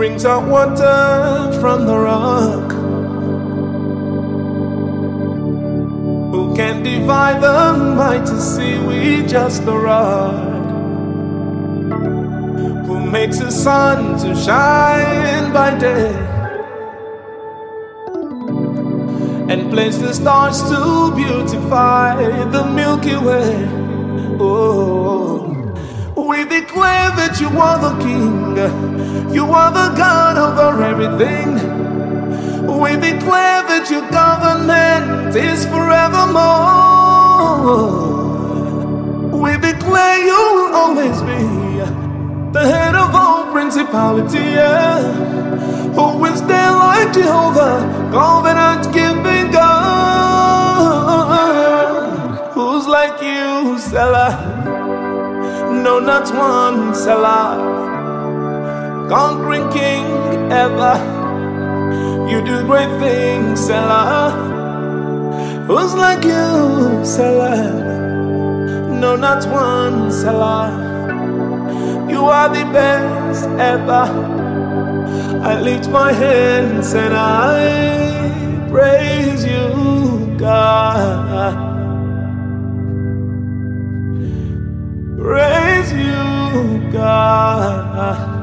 brings out water from the rock, who can divide the mighty sea with just a rod, who makes the sun to shine by day and place the stars to beautify the Milky Way. Oh, we declare that you are the King, you are the God over everything. We declare that your government is forevermore. We declare you will always be the head of all principality, yeah. Who is there like Jehovah, covenant-keeping God? Who's like you, Selah? No, not one, Selah. Conquering King ever, you do great things, Selah. Who's like you, Selah? No, not one, Selah. You are the best ever. I lift my hands and I praise you, God. Praise you, God.